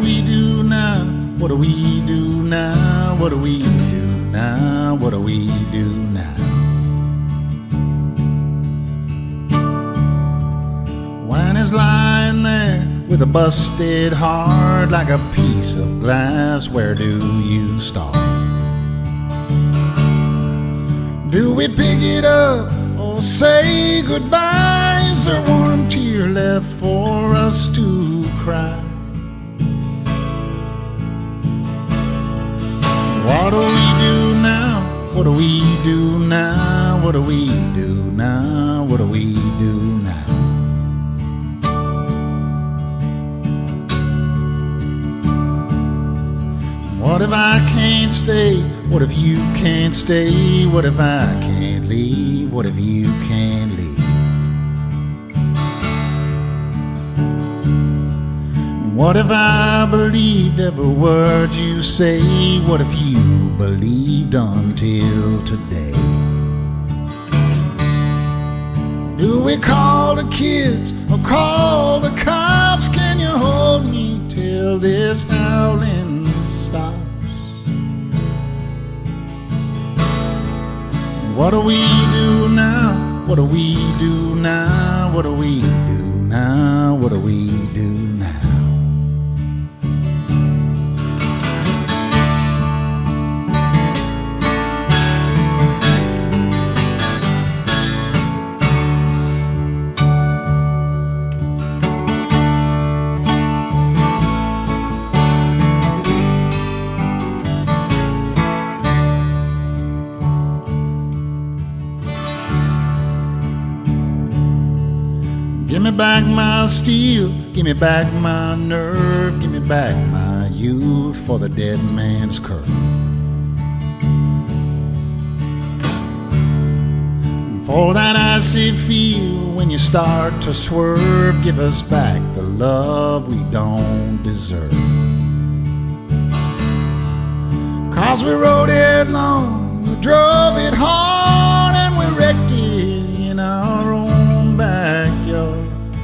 we do now? What do we do now? What do we do now? What do we do now? Wine is lying there with a busted heart like a piece of glass. Where do you start? Do we pick it up or say goodbye? Is there one tear left for us to cry? What do we do now? What do we do now? What do we do now? What do we do now? What if I can't stay? What if you can't stay? What if I can't leave? What if you can't leave? What if I believed every word you say? What if you believed until today? Do we call the kids or call the cops? Can you hold me till this howling stops? What do we do now? What do we do now? What do we do now? What do we do now? Give me back my steel, give me back my nerve, give me back my youth for the dead man's curve. For that icy feel when you start to swerve, give us back the love we don't deserve. 'Cause we rode it long, we drove it hard, and we wrecked it in our own backyard.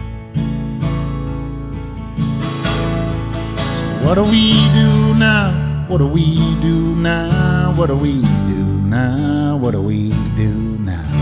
What do we do now? What do we do now? What do we do now? What do we do now?